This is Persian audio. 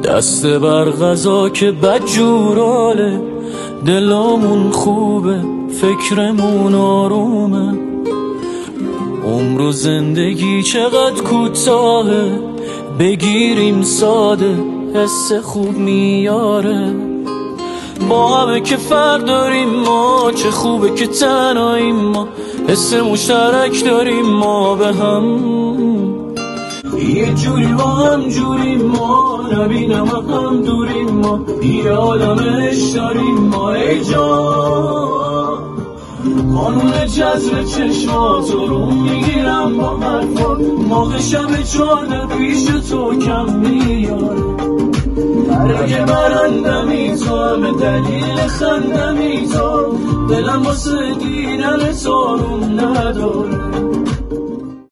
دست بر غذا که بدجوراله، دلامون خوبه فکرمون آرومه. عمر و زندگی چقدر کوتاهه، بگیریم ساده حس خوب میاره. با همه که فرق داریم ما، چه خوبه که تنهاییم ما، حس مشترک داریم ما به هم. یه جوری با هم جوریم ما، نبینم هم دوریم ما، یه آدمش داریم ما. ای جان قانون جذب چشماتو رو میگیرم با حرفات، موقع شب 14 پیش تو کم میاره. برای برندمی تو، همه دلیل خندمی تو، دلم واسه دیدن تو روم نداره.